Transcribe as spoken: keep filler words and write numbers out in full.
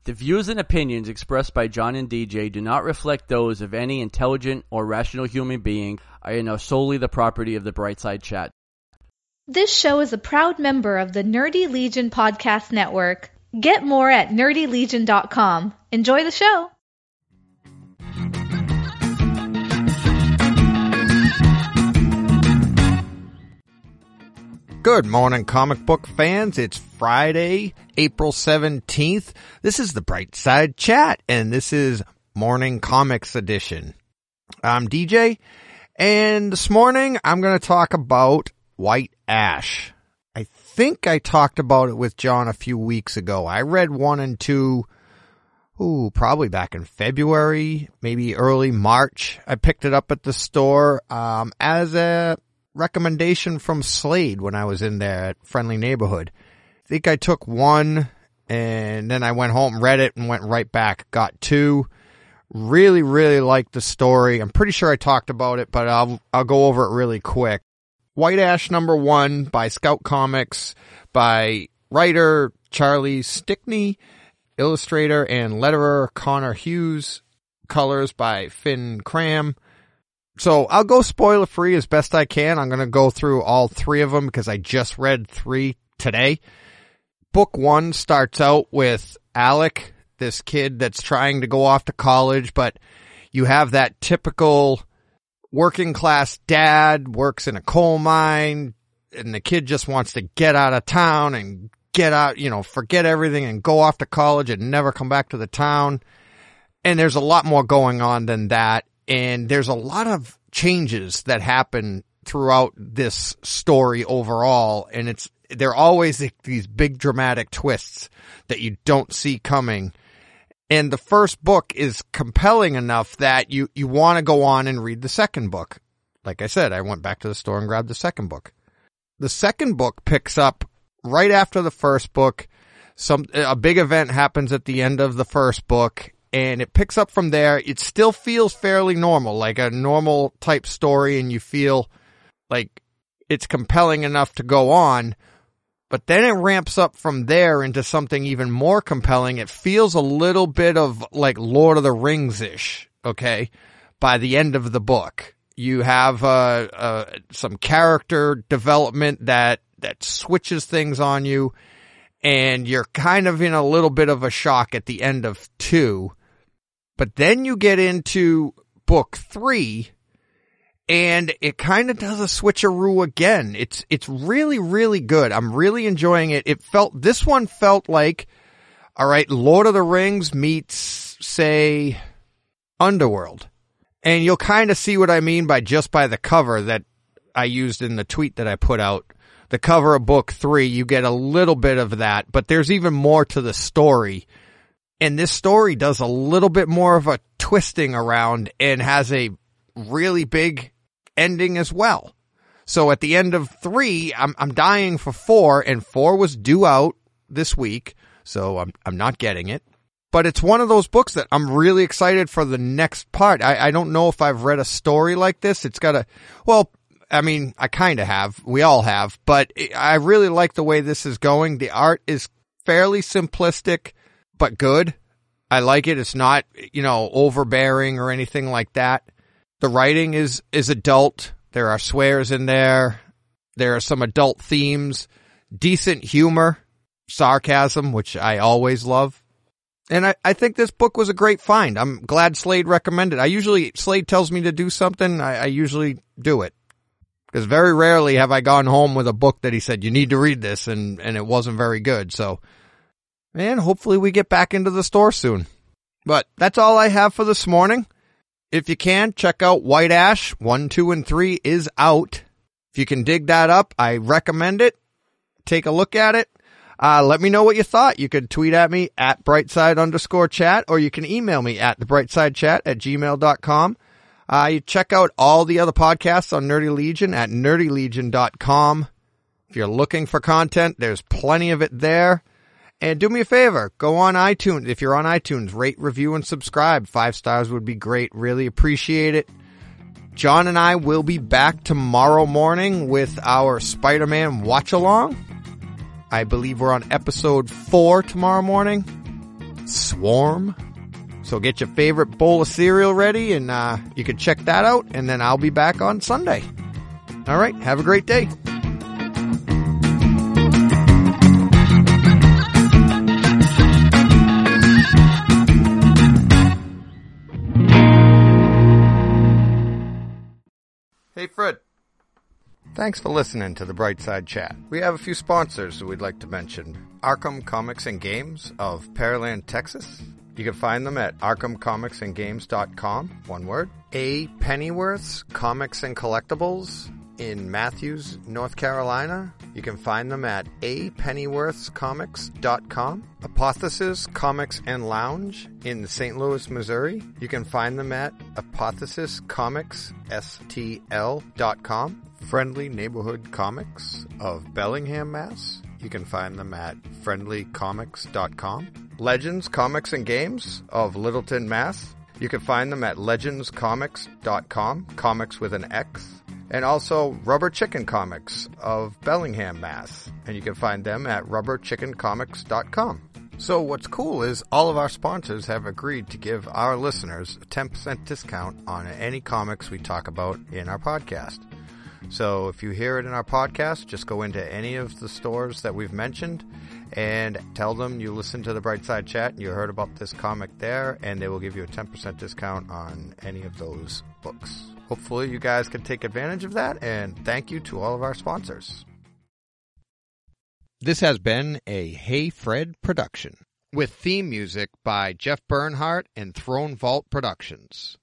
The views and opinions expressed by John and D J do not reflect those of any intelligent or rational human being and are solely the property of the Brightside Chat. This show is a proud member of the Nerdy Legion Podcast Network. Get more at nerdy legion dot com. Enjoy the show! Good morning, comic book fans. It's Friday, April seventeenth. This is the Brightside Chat, and this is Morning Comics Edition. I'm D J, and this morning I'm going to talk about White Ash. I think I talked about it with John a few weeks ago. I read one and two, ooh, probably back in February, maybe early March. I picked it up at the store um, as a recommendation from Slade when I was in there at Friendly Neighborhood. I think I took one and then I went home, read it, and went right back. Got two. Really, really liked the story. I'm pretty sure I talked about it, but I'll I'll go over it really quick. White Ash number one by Scout Comics by writer Charlie Stickney, illustrator and letterer Connor Hughes, colors by Finn Cram. So I'll go spoiler free as best I can. I'm going to go through all three of them because I just read three today. Book one starts out with Alec, this kid that's trying to go off to college, but you have that typical working class dad, works in a coal mine, and the kid just wants to get out of town and get out, you know, forget everything and go off to college and never come back to the town. And there's a lot more going on than that. And there's a lot of changes that happen throughout this story overall. And it's, they're always these big dramatic twists that you don't see coming. And the first book is compelling enough that you, you want to go on and read the second book. Like I said, I went back to the store and grabbed the second book. The second book picks up right after the first book. Some, a big event happens at the end of the first book. And it picks up from there. It still feels fairly normal, like a normal type story, and you feel like it's compelling enough to go on. But then it ramps up from there into something even more compelling. It feels a little bit of like Lord of the Rings-ish, okay, by the end of the book. You have uh, uh, some character development that, that switches things on you, and you're kind of in a little bit of a shock at the end of two. But then you get into book three, and it kind of does a switcheroo again. It's it's really, really good. I'm really enjoying it. It felt, this one felt like, all right, Lord of the Rings meets, say, Underworld. And you'll kind of see what I mean by just by the cover that I used in the tweet that I put out. The cover of book three, you get a little bit of that, but there's even more to the story. And this story does a little bit more of a twisting around and has a really big ending as well. So at the end of three, I'm I'm dying for four, and four was due out this week, so I'm I'm not getting it. But it's one of those books that I'm really excited for the next part. I, I don't know if I've read a story like this. It's got a, well, I mean, I kind of have. We all have. But I really like the way this is going. The art is fairly simplistic, but good. I like it. It's not, you know, overbearing or anything like that. The writing is, is adult. There are swears in there. There are some adult themes, decent humor, sarcasm, which I always love. And I, I think this book was a great find. I'm glad Slade recommended. I usually, Slade tells me to do something, I, I usually do it. Because very rarely have I gone home with a book that he said, you need to read this, and, and it wasn't very good. So, and hopefully we get back into the store soon. But that's all I have for this morning. If you can, check out White Ash. One, two, and three is out. If you can dig that up, I recommend it. Take a look at it. Uh, let me know what you thought. You could tweet at me at brightside underscore chat, or you can email me at thebrightsidechat at gmail dot com. Uh, you check out all the other podcasts on Nerdy Legion at nerdy legion dot com. If you're looking for content, there's plenty of it there. And do me a favor, go on iTunes. If you're on iTunes, rate, review, and subscribe. Five stars would be great. Really appreciate it. John and I will be back tomorrow morning with our Spider-Man watch-along. I believe we're on episode four tomorrow morning. Swarm. So get your favorite bowl of cereal ready, and uh, you can check that out, and then I'll be back on Sunday. All right, have a great day. Hey, Fred. Thanks for listening to the Brightside Chat. We have a few sponsors that we'd like to mention. Arkham Comics and Games of Pearland, Texas. You can find them at arkham comics and games dot com, one word. A. Pennyworth's Comics and Collectibles in Matthews, North Carolina. You can find them at a pennyworths comics dot com. Apothesis Comics and Lounge in Saint Louis, Missouri. You can find them at apothesis comics s t l dot com. Friendly Neighborhood Comics of Bellingham, Mass. You can find them at friendly comics dot com. Legends Comics and Games of Littleton, Mass. You can find them at legends comics dot com, comics with an X. And also Rubber Chicken Comics of Bellingham, Mass. And you can find them at rubber chicken comics dot com. So what's cool is all of our sponsors have agreed to give our listeners a ten percent discount on any comics we talk about in our podcast. So if you hear it in our podcast, just go into any of the stores that we've mentioned and tell them you listened to the Brightside Chat and you heard about this comic there, and they will give you a ten percent discount on any of those books. Hopefully you guys can take advantage of that, and thank you to all of our sponsors. This has been a Hey Fred production with theme music by Jeff Bernhardt and Throne Vault Productions.